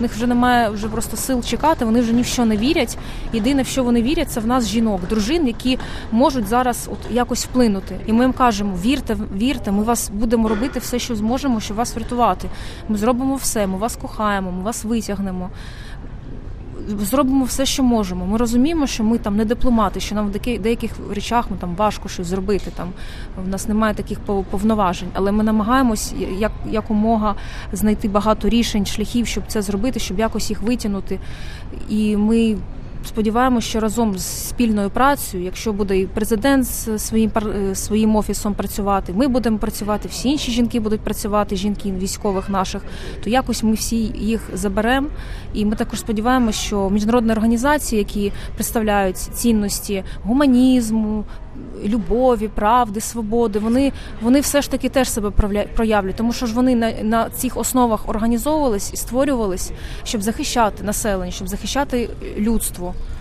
в них вже немає вже просто сил чекати, вони вже ні в що не вірять. Єдине, в що вони вірять, це в нас жінок, дружин, які можуть зараз от якось вплинути. І ми їм кажемо, вірте, ми вас будемо робити все, що зможемо, щоб вас врятувати. Ми зробимо все, ми вас кохаємо, ми вас витягнемо. Зробимо все, що можемо. Ми розуміємо, що ми там не дипломати, що нам в деяких речах там важко щось зробити. Там в нас немає таких повноважень, але ми намагаємось якомога знайти багато рішень, шляхів, щоб це зробити, щоб якось їх витягнути. І ми сподіваємося, що разом з спільною працею, якщо буде і президент з своїм офісом працювати, ми будемо працювати, всі інші жінки будуть працювати, жінки військових наших, то якось ми всі їх заберемо. І ми також сподіваємося, що міжнародні організації, які представляють цінності гуманізму, любові, правди, свободи, вони все ж таки теж себе проявлять, тому що ж вони на цих основах організовувались і створювались, щоб захищати населення, щоб захищати людство.